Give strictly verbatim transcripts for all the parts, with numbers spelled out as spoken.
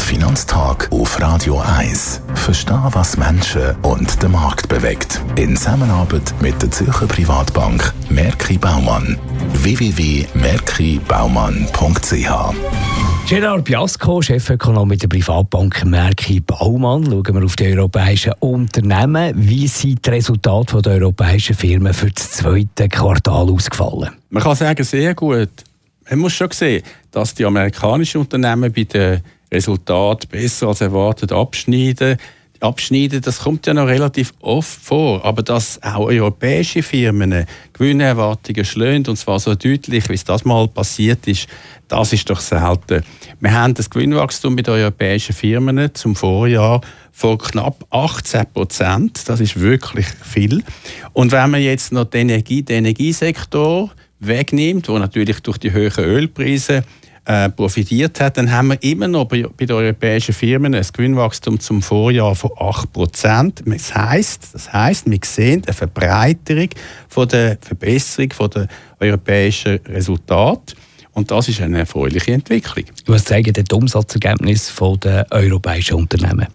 Finanztag auf Radio eins. Verstehen, was Menschen und den Markt bewegt. In Zusammenarbeit mit der Zürcher Privatbank Merki Baumann. w w w punkt merki baumann punkt c h. Gerard Biasco, Chefökonom der Privatbank Merki Baumann. Schauen wir auf die europäischen Unternehmen. Wie sind die Resultate der europäischen Firmen für das zweite Quartal ausgefallen? Man kann sagen, sehr gut. Man muss schon sehen, dass die amerikanischen Unternehmen bei den Resultaten besser als erwartet abschneiden. Abschneiden, das kommt ja noch relativ oft vor, aber dass auch europäische Firmen Gewinnerwartungen schlagen, und zwar so deutlich, wie es das mal passiert ist, das ist doch selten. Wir haben das Gewinnwachstum bei den europäischen Firmen zum Vorjahr von knapp achtzehn Prozent. Das ist wirklich viel. Und wenn man jetzt noch den, Energie, den Energiesektor wegnimmt, wo natürlich durch die hohen Ölpreise Äh, profitiert hat, dann haben wir immer noch bei, bei den europäischen Firmen ein Gewinnwachstum zum Vorjahr von acht Prozent. Das heisst, das heisst, wir sehen eine Verbreiterung von der Verbesserung von der europäischen Resultate. Und das ist eine erfreuliche Entwicklung. Was zeigen die Umsatzergebnisse der europäischen Unternehmen?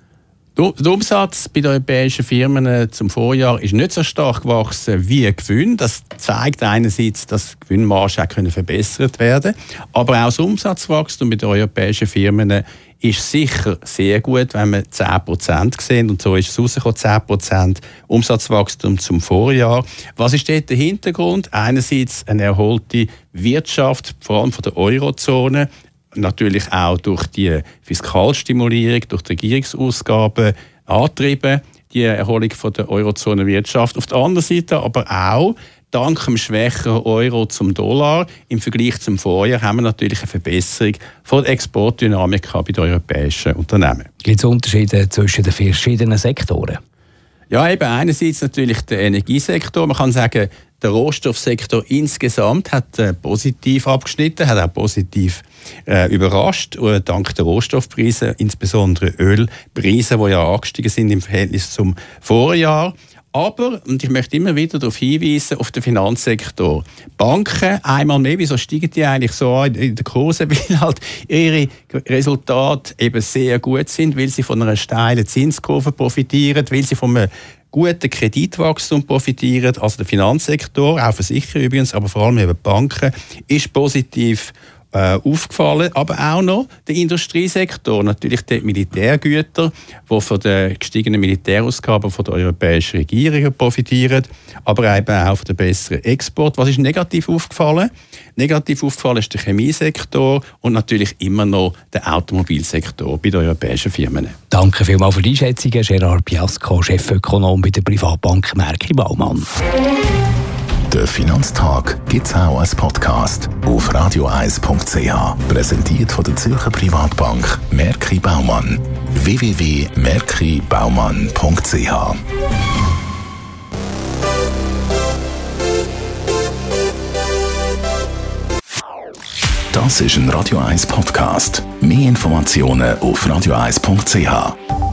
Der Umsatz bei den europäischen Firmen zum Vorjahr ist nicht so stark gewachsen wie der Gewinn. Das zeigt einerseits, dass die Gewinnmarge auch verbessert werden können. Aber auch das Umsatzwachstum bei den europäischen Firmen ist sicher sehr gut, wenn wir zehn Prozent sehen. Und so ist es rausgekommen, zehn Prozent Umsatzwachstum zum Vorjahr. Was ist dort der Hintergrund? Einerseits eine erholte Wirtschaft, vor allem von der Eurozone. Natürlich auch durch die Fiskalstimulierung, durch die Regierungsausgaben angetrieben, die Erholung von der Eurozonenwirtschaft. Auf der anderen Seite aber auch dank dem schwächeren Euro zum Dollar im Vergleich zum Vorjahr haben wir natürlich eine Verbesserung von der Exportdynamik bei den europäischen Unternehmen. Gibt es Unterschiede zwischen den verschiedenen Sektoren? Ja, eben einerseits natürlich der Energiesektor. Man kann sagen, der Rohstoffsektor insgesamt hat äh, positiv abgeschnitten, hat auch positiv äh, überrascht, äh, dank der Rohstoffpreise, insbesondere Ölpreise, die ja angestiegen sind im Verhältnis zum Vorjahr. Aber, und ich möchte immer wieder darauf hinweisen, auf den Finanzsektor. Banken, einmal mehr, wieso steigen die eigentlich so an in den Kursen? Weil halt ihre Resultate eben sehr gut sind, weil sie von einer steilen Zinskurve profitieren, weil sie von einem guten Kreditwachstum profitieren. Also der Finanzsektor, auch Versicherer übrigens, aber vor allem eben Banken, ist positiv Äh, aufgefallen, aber auch noch der Industriesektor, natürlich die Militärgüter, die von den gestiegenen Militärausgaben von der europäischen Regierung profitieren, aber eben auch von dem besseren Export. Was ist negativ aufgefallen? Negativ aufgefallen ist der Chemiesektor und natürlich immer noch der Automobilsektor bei den europäischen Firmen. Danke vielmals für die Einschätzungen, Gerard Biasco, Chefökonom bei der Privatbank Merki Baumann. Der Finanztag gibt es auch als Podcast auf radio eins punkt c h. Präsentiert von der Zürcher Privatbank Merki Baumann. w w w punkt merki baumann punkt c h. Das ist ein Radio eins Podcast. Mehr Informationen auf radio eins punkt c h.